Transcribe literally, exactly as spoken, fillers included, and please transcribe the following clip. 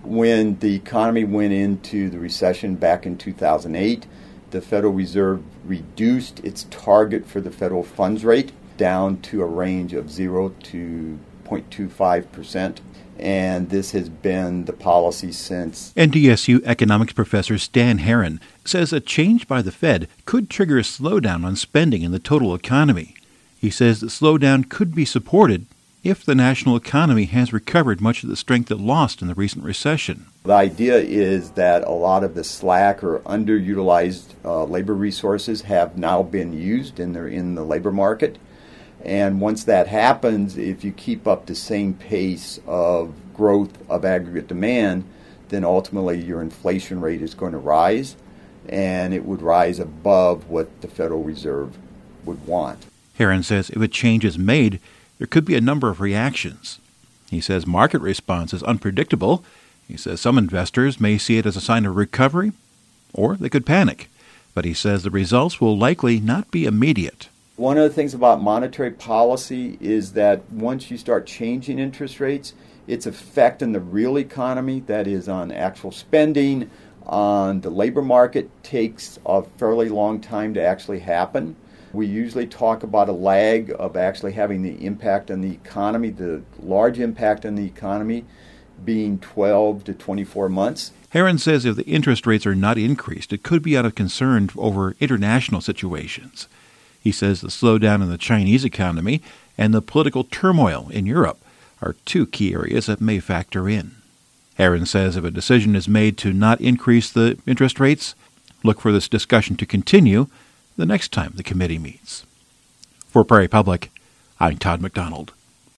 When the economy went into the recession back in two thousand eight, the Federal Reserve reduced its target for the federal funds rate down to a range of zero to zero point two five percent. And this has been the policy since. N D S U economics professor Stan Herron says a change by the Fed could trigger a slowdown on spending in the total economy. He says the slowdown could be supported if the national economy has recovered much of the strength it lost in the recent recession. The idea is that a lot of the slack or underutilized uh, labor resources have now been used and they're in the labor market. And once that happens, if you keep up the same pace of growth of aggregate demand, then ultimately your inflation rate is going to rise, and it would rise above what the Federal Reserve would want. Herron says if a change is made, there could be a number of reactions. He says market response is unpredictable. He says some investors may see it as a sign of recovery, or they could panic. But he says the results will likely not be immediate. One of the things about monetary policy is that once you start changing interest rates, its effect on the real economy, that is on actual spending, on the labor market, takes a fairly long time to actually happen. We usually talk about a lag of actually having the impact on the economy, the large impact on the economy being twelve to twenty-four months. Herron says if the interest rates are not increased, it could be out of concern over international situations. He says the slowdown in the Chinese economy and the political turmoil in Europe are two key areas that may factor in. Herron says if a decision is made to not increase the interest rates, look for this discussion to continue the next time the committee meets. For Prairie Public, I'm Todd McDonald.